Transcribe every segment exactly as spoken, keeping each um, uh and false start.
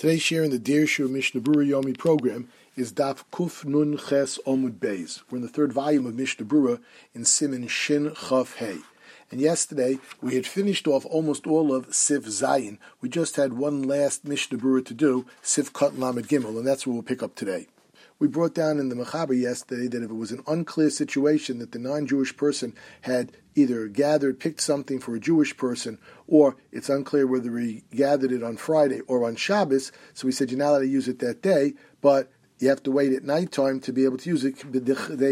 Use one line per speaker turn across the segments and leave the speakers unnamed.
Today's share in the Deir Shur Mishnah Berurah Yomi program is Daf Kuf Nun Ches Omud Beis. We're in the third volume of Mishnah Berurah in Siman Shin Chaf Hey. And yesterday we had finished off almost all of Sif Zayin. We just had one last Mishnah Berurah to do, Sif Kat Lamed Gimel, and that's what we'll pick up today. We brought down in the Mechaber yesterday that if it was an unclear situation that the non-Jewish person had either gathered, picked something for a Jewish person, or it's unclear whether he gathered it on Friday or on Shabbos, so we said you're not allowed to use it that day, but you have to wait at nighttime to be able to use it. But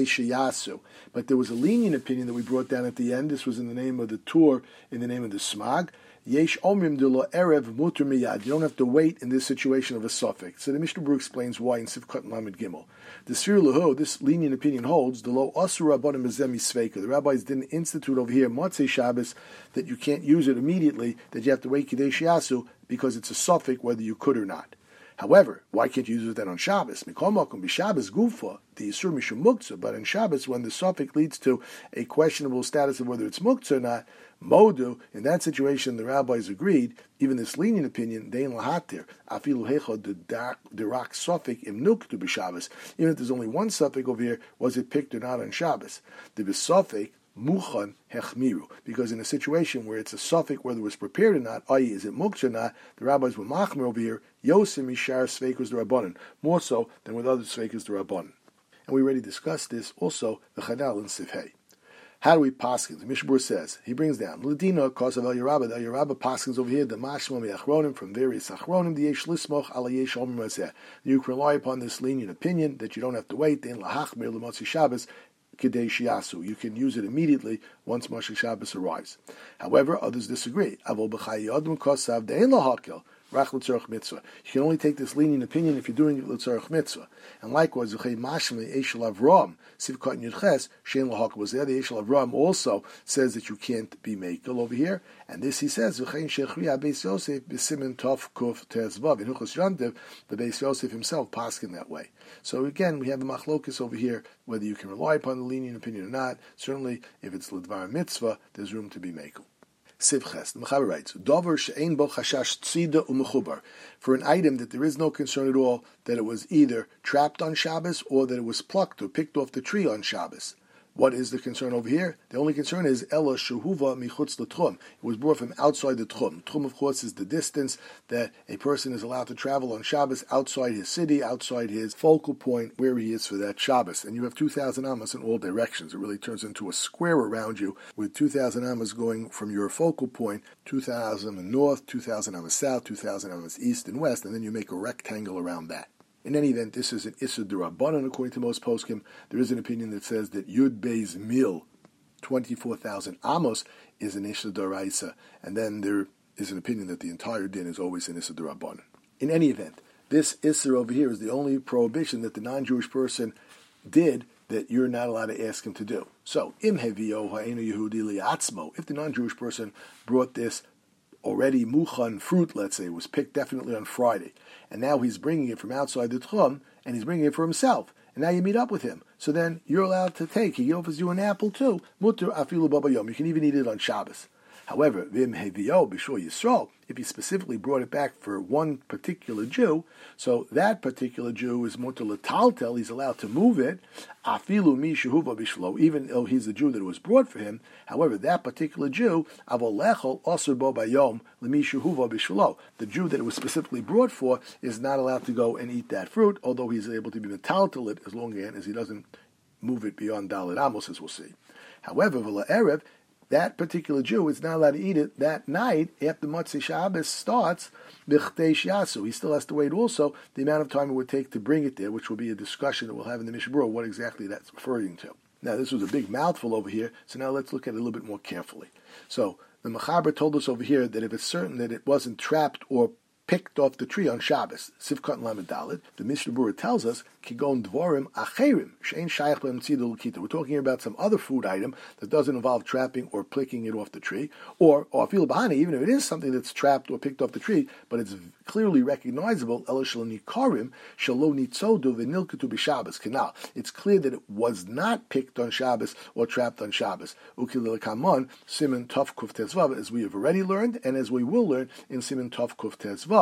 there was a lenient opinion that we brought down at the end. This was in the name of the Tur, in the name of the Smag. Yesh omrim de lo erev muter miyad. You don't have to wait in this situation of a suffix. So the Mishnah Berurah explains why in Sivkot Lamed Gimel. The Sfir Lehu, this lenient opinion holds, the lo asur rabbanim bezemi sveika. The rabbis didn't institute over here Motzei Shabbos that you can't use it immediately, that you have to wait Kidei Shiasu because it's a suffix whether you could or not. However, why can't you use it then on Shabbos? Mikol makom b'Shabbos gufa the yisur mishum muktzah. But on Shabbos, when the suffix leads to a questionable status of whether it's muktzah or not, modu. In that situation, the rabbis agreed. Even this lenient opinion, dein lahatir afilu hecha the rak suffix im nuktu b'Shabbos. Even if there's only one suffix over here, was it picked or not on Shabbos? The b'suffix Muchan hechmiru, because in a situation where it's a suffix whether it was prepared or not, that is, is it muktzah or not, the rabbis were machmer over here, yosim ishar sveikus the rabbanon, more so than with other sveikus the rabbanon. And we already discussed this also, the Chanal and Sifhei. How do we paskin? The Mishnah Berurah says, he brings down, Ladina, cause of El Yerabah, the El Yerabah paskins over here, the mashma me'achronim, from various achronim, the yesh lismoch ala yesh omer mazeh. You can rely upon this lenient opinion that you don't have to wait, in lahachmir l'motzi Shabbos, Kidei Shiasu. You can use it immediately once Moshe Shabbos arrives. However, others disagree. Avol b'chayi adam kosav de'en lahakel rach l'tzorach mitzvah. You can only take this lenient opinion if you're doing it l'tzorach mitzvah. And likewise, v'chei mashmei eshel avram sivkot yudches shein lahakel was there. The eshel avram also says that you can't be makel over here. And this he says v'chei shechriya beis Yosef b'simen tov kuf tezvav in Hilchos Yantiv. The beis Yosef himself paskin that way. So again, we have a machlokus over here whether you can rely upon the lenient opinion or not. Certainly, if it's l'dvar mitzvah, there's room to be makel. Sivches, the Mechaber writes, Dover she'ein bo chashash tzida u'mechubar. For an item that there is no concern at all that it was either trapped on Shabbos or that it was plucked or picked off the tree on Shabbos. What is the concern over here? The only concern is Ela Shehuva Michutz L'Tchum. It was brought from outside the Tchum. Tchum, of course, is the distance that a person is allowed to travel on Shabbos outside his city, outside his focal point where he is for that Shabbos. And you have two thousand amas in all directions. It really turns into a square around you with two thousand amas going from your focal point, two thousand north, two thousand amas south, two thousand amas east and west, and then you make a rectangle around that. In any event, this is an Issa D'Rabbanan according to most poskim. There is an opinion that says that Yud Beis Mil, twenty-four thousand amos, is an Issa D'Oraisa, and then there is an opinion that the entire din is always an Issa D'Rabbanan. In any event, this Issa over here is the only prohibition that the non-Jewish person did that you're not allowed to ask him to do. So, Im Hevio Ha'enu Yehudi Li'atzmo, if the non-Jewish person brought this already muchan fruit, let's say, was picked definitely on Friday, and now he's bringing it from outside the Tchum, and he's bringing it for himself, and now you meet up with him, so then you're allowed to take, he offers you an apple too, mutter afilu baba yom, you can even eat it on Shabbos. However, vim hevio b'shor Yisrael, if he specifically brought it back for one particular Jew, so that particular Jew is mutter l'taltel, he's allowed to move it, afilu mi shehuva b'shlo, even though he's the Jew that it was brought for him. However, that particular Jew, avol lechol osur bo bayom l'mi shehuva b'shlo, the Jew that it was specifically brought for is not allowed to go and eat that fruit, although he's able to be metaltel it as long as he doesn't move it beyond Dalet Amos, as we'll see. However, v'la erev, that particular Jew is not allowed to eat it that night after Motzei Shabbos starts, b'chtei shiasu. He still has to wait also the amount of time it would take to bring it there, which will be a discussion that we'll have in the Mishnah Berurah, what exactly that's referring to. Now, this was a big mouthful over here, so now let's look at it a little bit more carefully. So, the Mechaber told us over here that if it's certain that it wasn't trapped or picked off the tree on Shabbos, Sivkot and Lamed Dalet, the Mishnah Berurah tells us, Kigon Dvorim Acherim, Shein Shayach B'Mtzida L'Kita. We're talking about some other food item that doesn't involve trapping or picking it off the tree, or or Afil Bahani, even if it is something that's trapped or picked off the tree, but it's clearly recognizable, Ela Shelo Nikarim, Shelo Nitzodu V'Nilketu B'Shabbos Canal. It's clear that it was not picked on Shabbos or trapped on Shabbos. Ukil Kamon, Siman Tov Kuf Tezvav, as we have already learned, and as we will learn in Siman Tov Kuf Tezvav.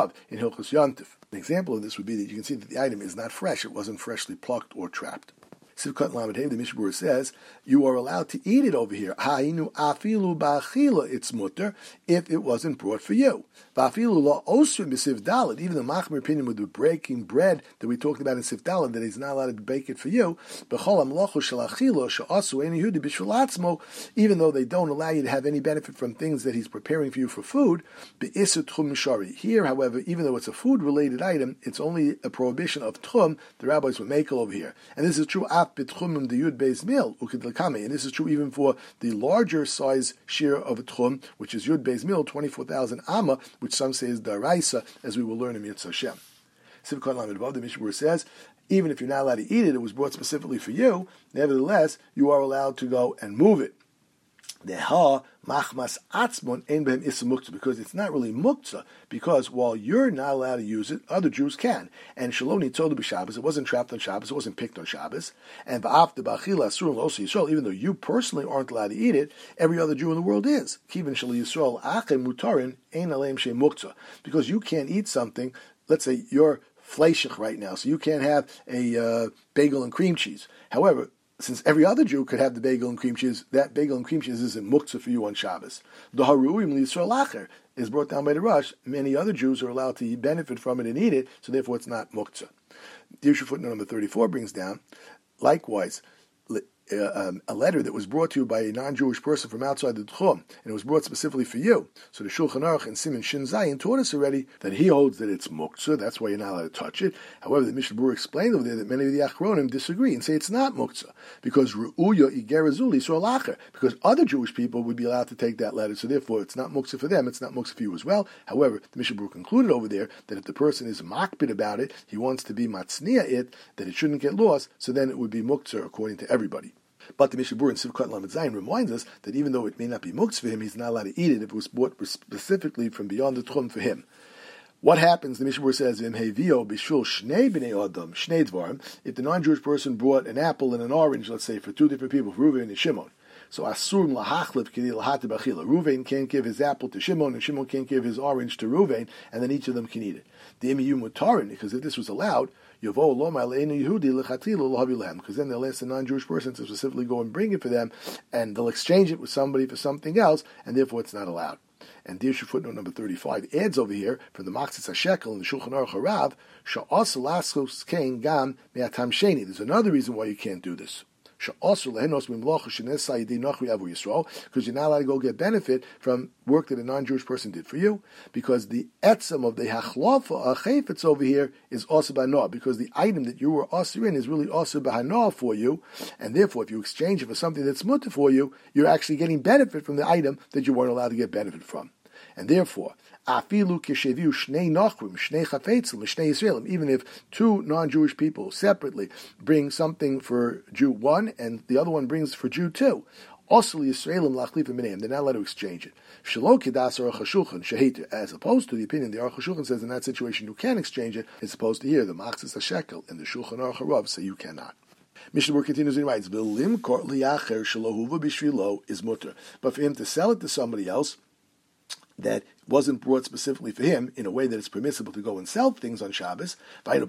Vav in Hilchos Yontif. An example of this would be that you can see that the item is not fresh, it wasn't freshly plucked or trapped. Sivkat Lamed Hey, the Mishnah Berurah says, you are allowed to eat it over here. Ha'inu afilu ba'achila, it's mutter, if it wasn't brought for you. Ba'afilu la osrim b'siv daled, even the Machmir opinion with the breaking bread that we talked about in Siv Daled, that he's not allowed to bake it for you, b'chol amlochu shel achila she'asu ein yehudi b'shvil atzmo, even though they don't allow you to have any benefit from things that he's preparing for you for food, be'isur tchum mishari. Here, however, even though it's a food-related item, it's only a prohibition of tchum, the rabbis would make over here. And this is true betchumim the yud beis mil ukidlakame, and this is true even for the larger size shear of a tchum, which is yud beis mil, twenty-four thousand amma, which some say is daraisa, as we will learn in Mitzvah Hashem. Sivkot Lamed Vav, the Mishnah Berurah says, even if you're not allowed to eat it, it was brought specifically for you, nevertheless, you are allowed to go and move it. Deha machmas atzmon ein behem issa muktzah, because it's not really muktzah, because while you're not allowed to use it, other Jews can. And shalom nitzolu b'Shabbos, it wasn't trapped on Shabbos, it wasn't picked on Shabbos. And ba'af de ba'achila asurim l'osei Yisrael, even though you personally aren't allowed to eat it, every other Jew in the world is. Kiven shel Yisrael achem mutarin ein aleim shem muktzah, because you can't eat something. Let's say you're fleishich right now, so you can't have a uh, bagel and cream cheese. However, since every other Jew could have the bagel and cream cheese, that bagel and cream cheese isn't muktzah for you on Shabbos. The haruim l'Yisrael acher is brought down by the Rush. Many other Jews are allowed to benefit from it and eat it, so therefore it's not muktzah. Dirshu footnote number thirty-four brings down, likewise, Uh, um, a letter that was brought to you by a non-Jewish person from outside the Tchum, and it was brought specifically for you. So the Shulchan Aruch and Siman Shin Zayin taught us already that he holds that it's muktzah, that's why you're not allowed to touch it. However, the Mishnah Berurah explained over there that many of the Achronim disagree and say it's not muktzah, because Ru'uya Igerazuli Sorlacher, because other Jewish people would be allowed to take that letter, so therefore it's not muktzah for them, it's not muktzah for you as well. However, the Mishnah Berurah concluded over there that if the person is makbid about it, he wants to be matzniya it, that it shouldn't get lost, so then it would be muktzah according to everybody. But the Mishnah Berurah in Sivkot Lamed Zayin reminds us that even though it may not be muktzah for him, he's not allowed to eat it if it was bought specifically from beyond the tchum for him. What happens, the Mishnah Berurah says, V'im hevio b'shul shnei b'nei adam, shnei dvarim, if the non-Jewish person brought an apple and an orange, let's say, for two different people, for Reuven and Shimon, so Asurim lahachlev k'di lahati b'achila. Reuven can't give his apple to Shimon, and Shimon can't give his orange to Reuven, and then each of them can eat it. The emiyu mutarin, because if this was allowed, Yovo lo ma'aleinu Yehudi lechatilo lohavi lehem, because then they'll ask the non-Jewish person to specifically go and bring it for them, and they'll exchange it with somebody for something else, and therefore it's not allowed. And Dirshu footnote number thirty-five adds over here from the Machzis HaShekel in the Shulchan Aruch Harav, Sha'as laskos kein gam me'atam sheni. There's another reason why you can't do this. Because you're not allowed to go get benefit from work that a non-Jewish person did for you, because the etzem of the hachlafa chayfetz over here is also b'hanoah, because the item that you were also in is really also b'hanoah for you, and therefore if you exchange it for something that's mutter for you, you're actually getting benefit from the item that you weren't allowed to get benefit from. And therefore, afilu kisheviu shnei nachrim, shnei chafetzim, shnei Yisraelim, even if two non-Jewish people separately bring something for Jew one and the other one brings for Jew two, also Yisraelim lachlifim b'neim, they're not allowed to exchange it. Shelo kidas Aruch HaShulchan shehit, as opposed to the opinion the Aruch HaShulchan says in that situation you can exchange it, as opposed to here the Machzis HaShekel and the Shulchan Aruch Harav say you cannot. Mishnah Berurah continues and writes, "V'limkor liacher shelohuva b'shvilo is mutter," but for him to sell it to somebody else that wasn't brought specifically for him, in a way that it's permissible to go and sell things on Shabbos, only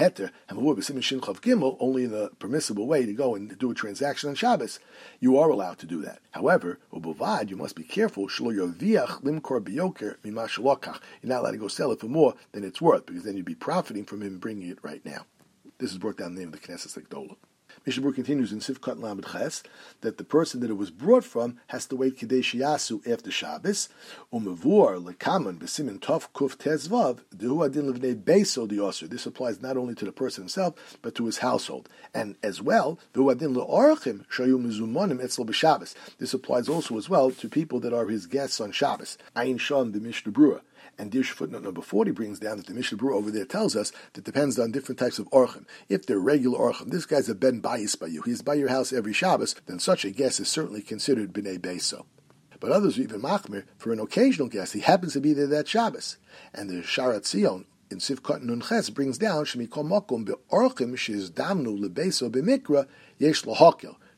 in a permissible way to go and do a transaction on Shabbos, you are allowed to do that. However, you must be careful, you're not allowed to go sell it for more than it's worth, because then you'd be profiting from him bringing it right now. This is brought down the name of the Knesset Gdolah. Mishnah Berurah continues in Sivkot Lamed Ches that the person that it was brought from has to wait Kadesh Yasu after Shabbos. Umavur lekaman b'simin tov kuf tezvav dehu adin levnei beiso diosur. This applies not only to the person himself but to his household, and as well dehu adin leorachim shayu mezumonim etzel b'Shabbos. This applies also as well to people that are his guests on Shabbos. Ayin Shon the Mishnah Berurah. And Dirshu footnote number forty brings down that the Mishnah Berurah over there tells us that it depends on different types of orchim. If they're regular orchim, this guy's a ben bayis by you, he's by your house every Shabbos, then such a guest is certainly considered b'nei beiso. But others are even machmir for an occasional guest. He happens to be there that Shabbos. And the Sharat Zion in Sivkot Nun Ches brings down shemikol makom beorchim shiz damnu lebeiso b'mikra yesh lahakel.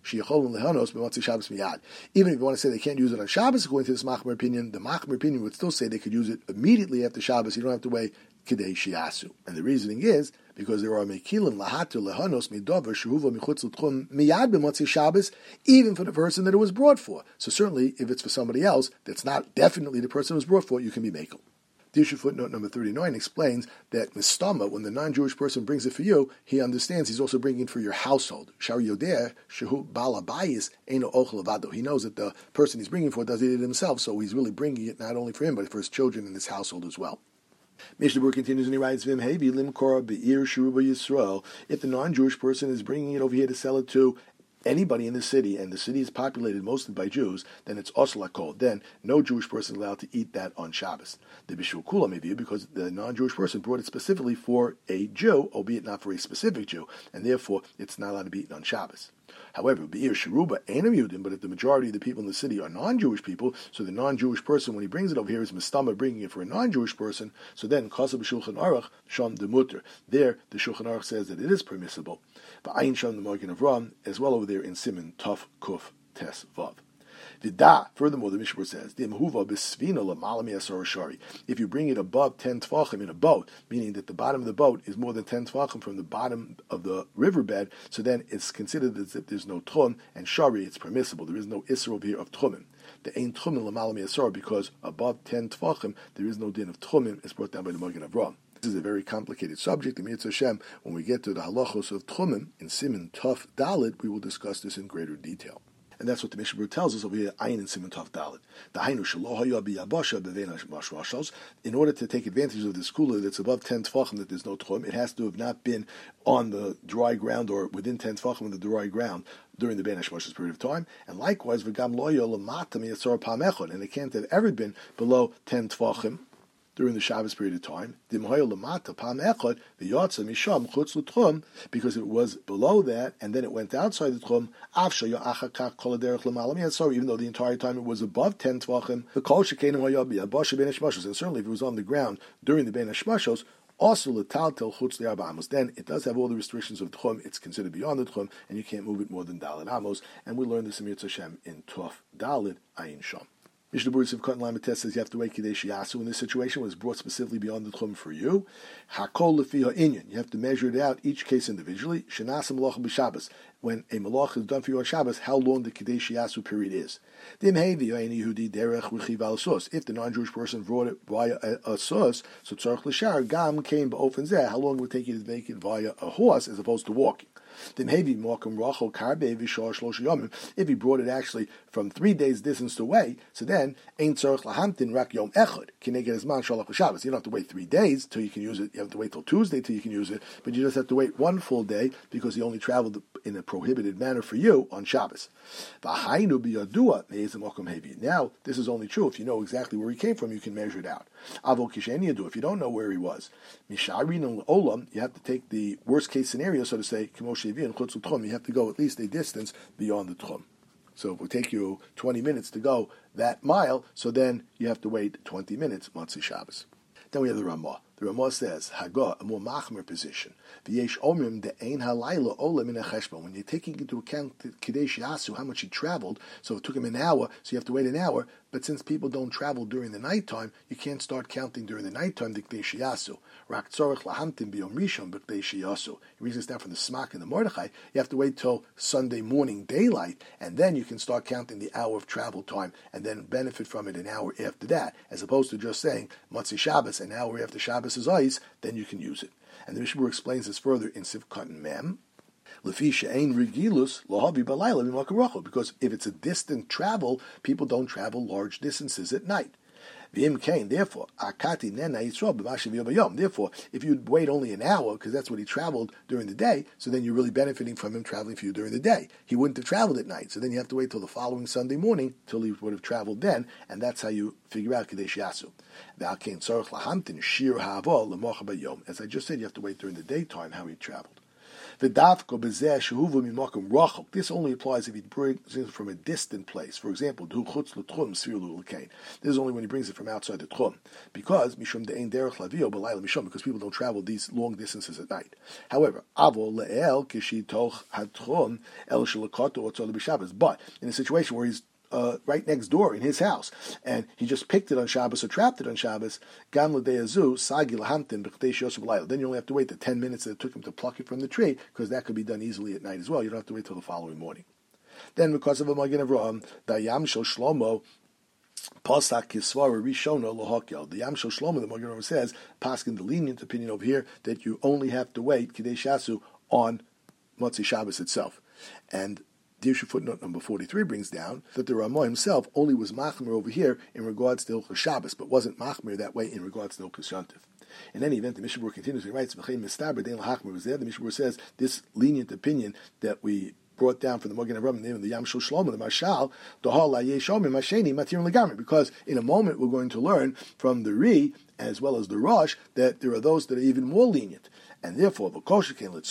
sheyacholin lehanos b'motzei Shabbos miyad. Even if you want to say they can't use it on Shabbos, according to this Machmer opinion, the Machmer opinion would still say they could use it immediately after Shabbos. You don't have to wait Kidei Shiasu. And the reasoning is because there are Mekilim Lahatu Lehanos Midover Shehuva Michutz L'Tchum Miyad B'Motzei Shabbos, even for the person that it was brought for. So certainly, if it's for somebody else, that's not definitely the person it was brought for, you can be Mekel. The issue footnote number thirty-nine explains that Mistama, when the non-Jewish person brings it for you, he understands he's also bringing it for your household. Shar Yodeh Shehu Balabayis Eino Ochel Avado. He knows that the person he's bringing for does eat it himself, so he's really bringing it not only for him, but for his children and his household as well. Mishnah Berurah continues and he writes, Vim Hevi Lim Korah Be'ir Sheruba Yisrael. If the non-Jewish person is bringing it over here to sell it to anybody in the city, and the city is populated mostly by Jews, then it's osla kol. Then no Jewish person is allowed to eat that on Shabbos. The bishul kula may be because the non-Jewish person brought it specifically for a Jew, albeit not for a specific Jew, and therefore it's not allowed to be eaten on Shabbos. However, be'ir sheruba ain't Yudim, but if the majority of the people in the city are non-Jewish people, so the non-Jewish person, when he brings it over here, is mistama bringing it for a non-Jewish person, so then kasa b'shulchan aruch sham demuter. There, the Shulchan Aruch says that it is permissible. But ayin sham the Magen Avraham, as well over there in Siman Tov Kuf Tes Vav. Vida. Furthermore, the Mishnah says, if you bring it above ten tefachim in a boat, meaning that the bottom of the boat is more than ten tefachim from the bottom of the riverbed, so then it's considered as if there's no tchum, and shari, it's permissible. There is no isser over here of tchumim. The ain't tchumim l'malam yasar, because above ten tefachim, there is no din of tchumim. It's brought down by the Magen Avraham. This is a very complicated subject. In Mitzvah Hashem, when we get to the halachos of tchumim in Siman Tov Dalet, we will discuss this in greater detail. And that's what the Mishnah Berurah tells us over here, Ayin and Siman Tov Dalet. The Hainu Shelo Haya B'Yabasha B'Vein HaMashmashos. In order to take advantage of this cooler that's above ten tefachim, that there's no tchum, it has to have not been on the dry ground or within ten tefachim of the dry ground during the Bein HaShmashos period of time. And likewise, V'Gam Lo Haya L'Mata Miyatzor Pam Echad, and it can't have ever been below ten tefachim during the Shabbos period of time, because it was below that, and then it went outside the Tchum, even though the entire time it was above ten Tvachim, and certainly if it was on the ground during the Bein HaShmashos, also l'taltel chutz li'arba amos. Then it does have all the restrictions of Tchum, it's considered beyond the Tchum, and you can't move it more than Dalet Amos, and we learned this in Mitzvah Hashem in Tov Dalet Ayin Sham. Mishnah Berurah Sivkot and Lamed says you have to wait Kidei Shiasu in this situation when it's brought specifically beyond the Tchum for you. Hakol lefi ha'inyan. You have to measure it out, each case individually. Shenasa malacha b'Shabbos. When a malach is done for you on Shabbos, how long the Kidei Shiasu period is. If the non-Jewish person brought it via a, a source, so tzarech l'shar gam came ba'ofen zeh. How long would it take you to make it via a horse as opposed to walking? If he brought it actually from three days distance away, so then ein tzarech lahamtin rak yom echad kineged hazman shalach l'Shabbos. You don't have to wait three days till you can use it. You have to wait till Tuesday till you can use it, but you just have to wait one full day because he only traveled in a prohibited manner for you on Shabbos. Now, this is only true if you know exactly where he came from. You can measure it out. If you don't know where he was, you have to take the worst case scenario, so to say. You have to go at least a distance beyond the Tchum. So if it would take you twenty minutes to go that mile, so then you have to wait twenty minutes, Motzei Shabbos. Then we have the Ramah. The Ramah says, Hagah, a more machmer position. V'yesh omrim de'ein halayla ola min ha'cheshbon. When you're taking into account the Kidei Shiasu, how much he traveled, so it took him an hour, so you have to wait an hour, but since people don't travel during the nighttime, you can't start counting during the nighttime the Kidei Shiasu. Rak tzorech lahamtim b'yom rishon b'kidei Shiasu. He reads this down from the Smak and the Mordechai. You have to wait till Sunday morning daylight, and then you can start counting the hour of travel time, and then benefit from it an hour after that, as opposed to just saying, Motzei Shabbos, an hour after Shabbos is ice, then you can use it. And the Mishnah Berurah explains this further in Sivkot Mem. Because if it's a distant travel, people don't travel large distances at night. Therefore, therefore, if you wait only an hour, because that's what he traveled during the day, so then you're really benefiting from him traveling for you during the day. He wouldn't have traveled at night, so then you have to wait till the following Sunday morning till he would have traveled then, and that's how you figure out Kidei Shiasu. As I just said, you have to wait during the daytime how he traveled. This only applies if he brings it from a distant place. For example, this is only when he brings it from outside the tchum, because because people don't travel these long distances at night. However, but in a situation where he's Uh, right next door in his house, and he just picked it on Shabbos or trapped it on Shabbos, then you only have to wait the ten minutes that it took him to pluck it from the tree, because that could be done easily at night as well. You don't have to wait till the following morning. Then, because of a Magen Avraham, the Yam Shel Shlomo, Pasak Kisvara Rishona Lohakel. The Yam Shel Shlomo, the Magen Avraham says, paskin the lenient opinion over here, that you only have to wait Kidei Shasu on Motzei Shabbos itself. And Dirshu footnote number forty-three brings down that the Ramah himself only was machmir over here in regards to Hilchos Shabbos, but wasn't machmir that way in regards to Hilchos Yontif. In any event, the Mishnah Berurah continues and writes, "V'chein mistaber dein lahachmir was there." The Mishnah Berurah says this lenient opinion that we brought down from the Magen Avraham, the name of the Yam Shel Shlomo, the Mashal, Dohal La'yeshom Masheni Matir Legamri. Because in a moment we're going to learn from the Ri as well as the Rosh that there are those that are even more lenient. And therefore, and therefore,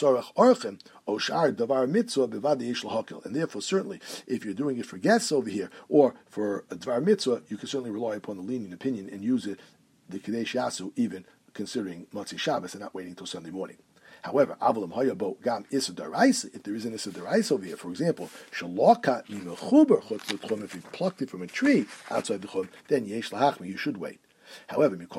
certainly, if you're doing it for guests over here or for a dvar mitzvah, you can certainly rely upon the lenient opinion and use it, the Kadesh Yasu, even considering Motzei Shabbos and not waiting until Sunday morning. However, avalim hayabo gam issa daraisa. If there is an issa daraisa over here, for example, shalokat mimechuber chutz l'tchum, if you plucked it from a tree outside the chum, then yesh lahachmi, you should wait. However, if it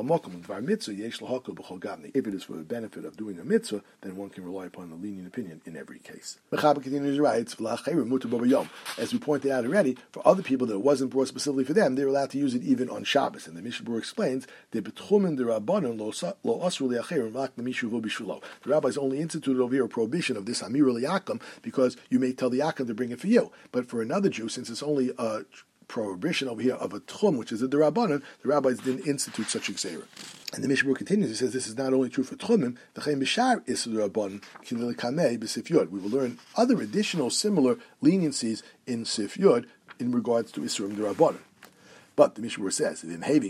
is for the benefit of doing a mitzvah, then one can rely upon the lenient opinion in every case. Continues writes, as we pointed out already, for other people that it wasn't brought specifically for them, they're allowed to use it even on Shabbos. And the Mishnah Berurah explains that the rabbis only instituted over here a prohibition of this amir l'yakum because you may tell the yakum to bring it for you. But for another Jew, since it's only a prohibition over here of a tchum, which is a derabanan, the rabbis didn't institute such a gzeira. And the Mishnah Berurah continues, he says this is not only true for tchumim, the chem b'shar is derabanan kilil kamei b'sif yod. We will learn other additional similar leniencies in sif yod in regards to isurim derabanan. But the Mishnah Berurah says,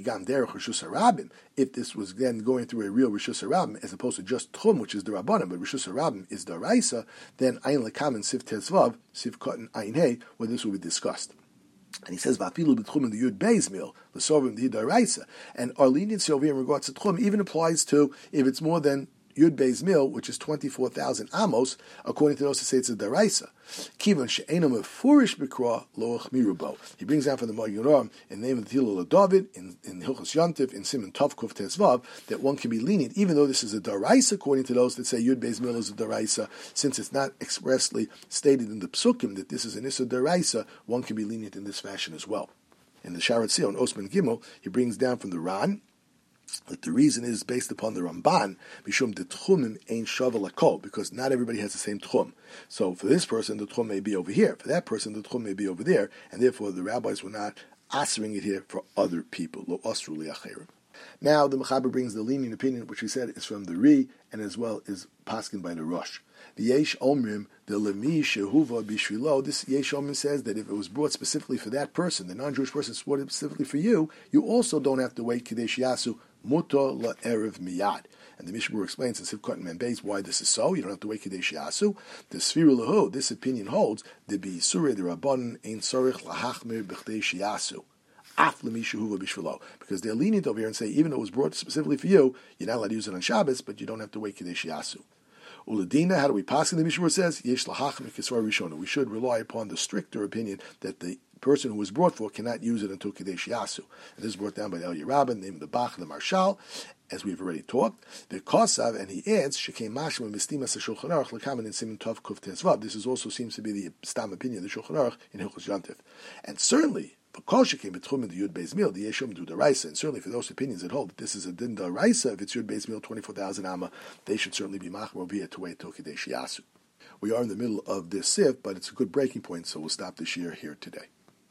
if this was then going through a real Rishus Harabim, as opposed to just Tchum, which is the Rabbanim, but Rishus Harabim is the Raisa, then Ayin Lekam and Sif Tezvav, Sif Kotan Ayin Hey, where this will be discussed. And he says, "Vafilu b'tchum in the Yud Beis Mil, l'sovim the Yudaraisa." And our leniency over here in regards to tchum even applies to if it's more than Yud Beis Mil, which is twenty-four thousand amos, according to those who say it's a daraisa. Kivan she'enam efurish b'kra lo achmirubo. He brings out from the Magen Avraham in the name of the Hillel David in in Hilchos Yontif in Siman Tov Kuf Tezvav that one can be lenient, even though this is a daraisa, according to those that say Yud Beis Mil is a daraisa, since it's not expressly stated in the psukim that this is an issa daraisa, one can be lenient in this fashion as well. In the Sharat Sion, Osman Gimel, he brings down from the Ran that the reason is based upon the Ramban, Mishum de Tchumim ein shavel akol, because not everybody has the same Tchum. So for this person, the Tchum may be over here. For that person, the Tchum may be over there. And therefore, the rabbis were not answering it here for other people. Lo asru li'acherim. Now, the Mechaber brings the lenient opinion, which we said is from the Ri, and as well is paskin by the Rosh. The Yesh Omrim, the Lemi Shehuva Bishvilo, this Yesh Omrim says that if it was brought specifically for that person, the non-Jewish person brought it specifically for you, you also don't have to wait Kadesh Yasu Muto la'erev miyad. And the Mishnah Berurah explains in Sivkot and Membeis why this is so. You don't have to wait Kadesh Yasu. The Sfiru Lahu, this opinion holds, the B'Yisurei the Rabbanon ein sorich lahachmir b'Kadesh Yasu. Because they're lenient over here and say, even though it was brought specifically for you, you're not allowed to use it on Shabbos, but you don't have to wait Kadesh Yasu. Uladina, how do we pass in the Mishnah Berurah says, Yesh lahachmir kisvar rishona. We should rely upon the stricter opinion that the person who was brought for cannot use it until Kadesh Yasu. And this is brought down by the El Yerabin, named the Bach, the Marshal, as we've already talked. The Kosav, and he adds, Shekei Mashma Mistima Shulchan Aruch Lekamen in Siman Tov Kuf Tezvav. This is also seems to be the Stam opinion of the Shulchan Aruch in Hilchos Yontif. And certainly, because she came between the Yud Beis Mil, the Yeshum do the Raisa, and certainly for those opinions that hold that this is a Din da Raisa, if it's Yud Beis Mil twenty-four thousand Amma, they should certainly be Machmer over here to wait till Kadesh Yasu. We are in the middle of this Sif, but it's a good breaking point, so we'll stop this year here today.